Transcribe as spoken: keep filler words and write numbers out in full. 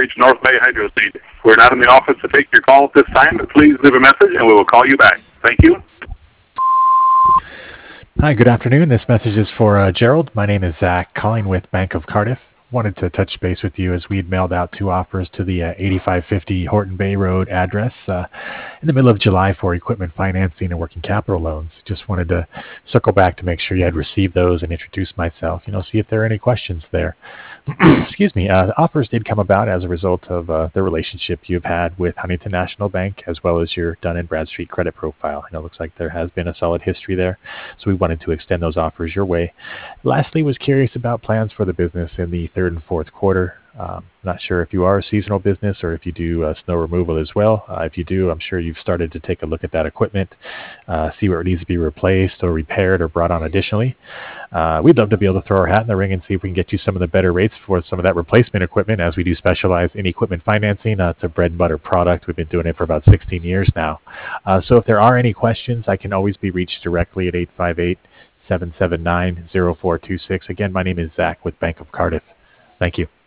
reached North Bay Hydro Seed. We're not in the office to take your call at this time, but please leave a message and we will call you back. Thank you. Hi, good afternoon. This message is for uh, Gerald. My name is Zach, calling with Bank of Cardiff. Wanted to touch base with you as we had mailed out two offers to the uh, eighty-five fifty Horton Bay Road address uh, in the middle of July for equipment financing and working capital loans. Just wanted to circle back to make sure you had received those and introduce myself, you know, see if there are any questions there. Excuse me. Uh, the offers did come about as a result of uh, the relationship you've had with Huntington National Bank, as well as your Dun and Bradstreet credit profile. You know, it looks like there has been a solid history there, so we wanted to extend those offers your way. Lastly, was curious about plans for the business in the third and fourth quarter. Um, not sure if you are a seasonal business or if you do uh, snow removal as well. Uh, if you do, I'm sure you've started to take a look at that equipment, uh, see where it needs to be replaced or repaired or brought on additionally. Uh, we'd love to be able to throw our hat in the ring and see if we can get you some of the better rates for some of that replacement equipment, as we do specialize in equipment financing. Uh, it's a bread and butter product. We've been doing it for about sixteen years now. Uh, so if there are any questions, I can always be reached directly at eight five eight, seven seven nine, zero four two six. Again, my name is Zach with Bank of Cardiff. Thank you.